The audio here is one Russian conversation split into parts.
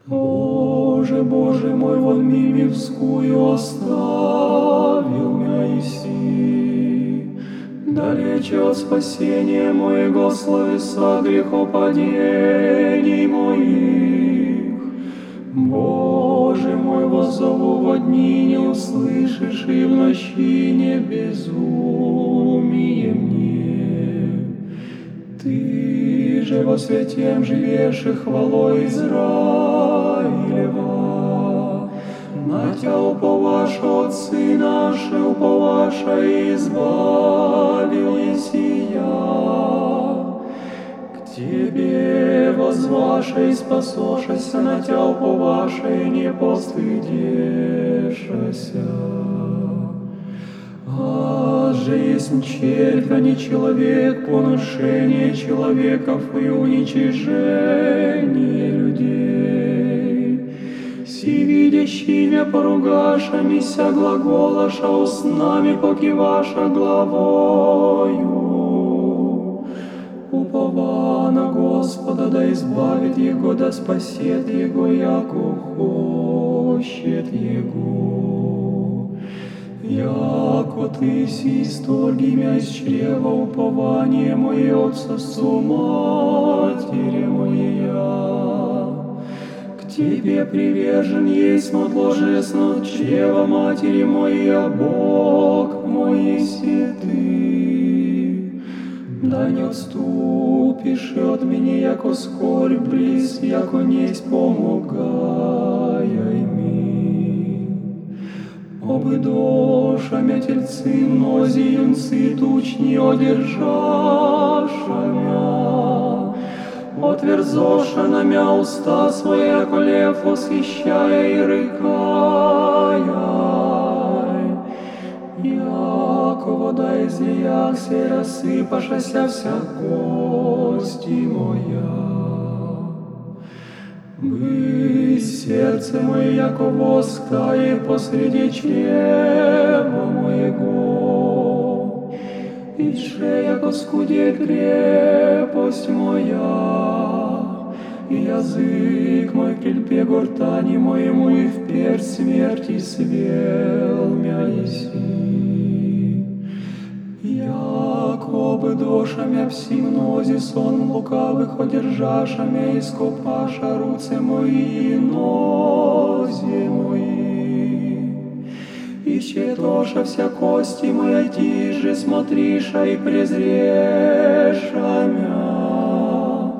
Боже, Боже мой, вон Мимевскую оставил Моисей. Далече от спасения моего словеса грехопадений моих. Боже мой, воззову во дни не услышишь, и в ночи не безумие мне. Ты же во святем живешь и хвалой Израилева. На Тя уповаша, отцы наши, уповаша, и избавил Есия. К Тебе возваша и спасошася, на Тя уповаша, и не постыдешася. Же есть червь, а не человек, поношение человеков и уничижение людей. Си видящий меня поругаша, мися глаголаша, устнами покиваша главою. Упова на Господа, да избавит Его, да спасет Его, яко хочет Его. Яко Ты си исторги мя из чрева, упование мое от сосу матери моя. К Тебе привержен есть отложесно от чрева матери моя, Бог мой си Ты. Да не отступишь от меня, яко скорбь близ, яко несть помогая ми. Обидоша мя тельцы мнози, юнцы тучни одержаша мя. Отверзоша на мя уста своя, яко лев восхищая и рыкая. Яко вода из яхся, рассыпашася вся кости моя. Бы сердце мое, яко воска, и посреди чрева моего. И шея, яко скудеет крепость моя. И язык мой к льпе гортани моему, и вперь смерти свел мя еси. Яко обидоша мя всі мнози, сон лукавых одержаша мя, и скопаша руце мои, нози мои. И щетоша вся кости моя, тиже смотриша и презреша мя.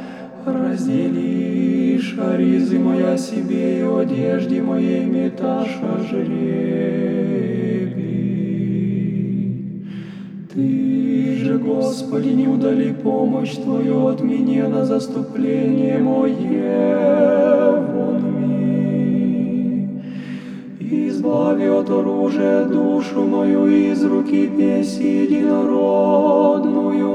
Разделиша ризы моя себе, и одежде моей меташа жребий. Ты же, Господи, не удали помощь Твою от меня на заступление мое вон ми. Избави от оружия душу мою, из руки песи единородную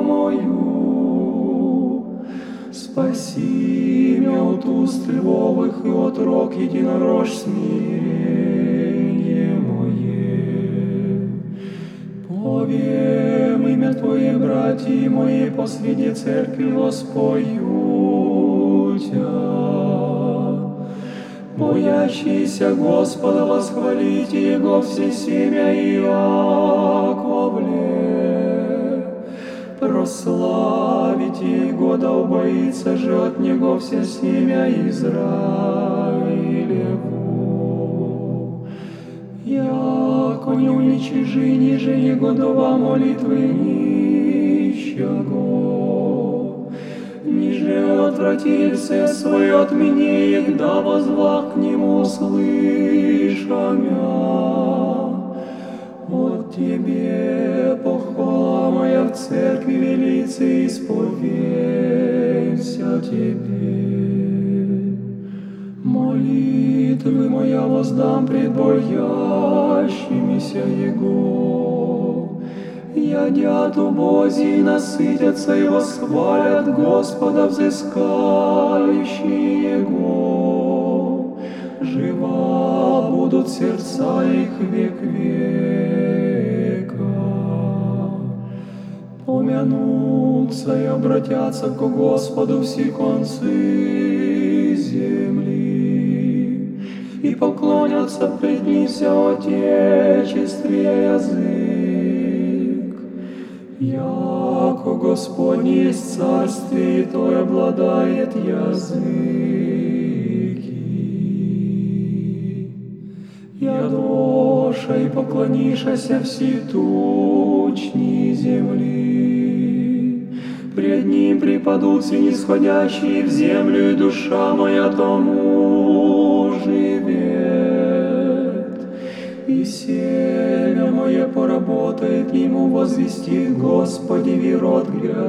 мою. Спаси меня от уст львовых и от рог единорож смирение мое. Повем имя Твое, братья мои, посреди церкви воспою Тя. Боящиеся Господа, восхвалите Его все семя Иаковле. Прославите Его, да убоится же от Него все семя Израилеву. Яко не уничижи ниже негодова молитвы нищего. Ниже отвратился свой от меня, егда возвах к Нему слыша мя. От Тебе похвала моя в церкви велицы, исповемся Тебе. Молитвы моя воздам пред боящимися Его. Ядят убози и насытятся, и восхвалят Господа взыскающие Его. Жива будут сердца их век века. Помянутся и обратятся к Господу все концы земли. смеется пред ним все отечестве язык. Яко Господне есть царствие, и то обладает языки. Ядоша и поклонишася все тучни земли. Пред ним припадут все нисходящие в землю, и душа моя тому живет. И семя мое поработает ему, возвестит Господи вирот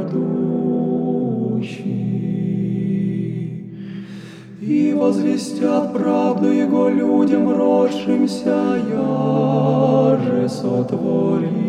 грядущий. И возвестят правду Его людям, родшимся, я же сотворил.